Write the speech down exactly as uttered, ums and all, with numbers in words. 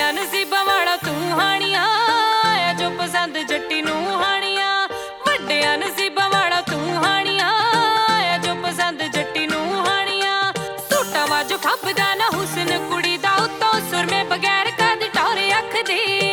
ਵੱਡਿਆਂ ਨਸੀਬਾਂ ਵਾਲਾ ਤੂੰ ਹਾਣੀਆਂ, ਆਇਆ ਜੋ ਪਸੰਦ ਜੱਟੀ ਨੂੰ ਹਾਣੀਆਂ। ਵੱਡਿਆਂ ਨਸੀਬਾਂ ਵਾਲਾ ਤੂੰ ਹਾਣੀਆਂ, ਆਇਆ ਜੋ ਪਸੰਦ ਜੱਟੀ ਨੂੰ ਹਾਣੀਆਂ। ਸੂਟਾਂ ਵਾਜੋ ਖੱਬਦਾ ਨਾ ਹੁਸਨ ਕੁੜੀ ਦਾ, ਉੱਤੋਂ ਸੁਰਮੇ ਬਗੈਰ ਕਦ ਟੌਰ ਅੱਖ ਦੀ।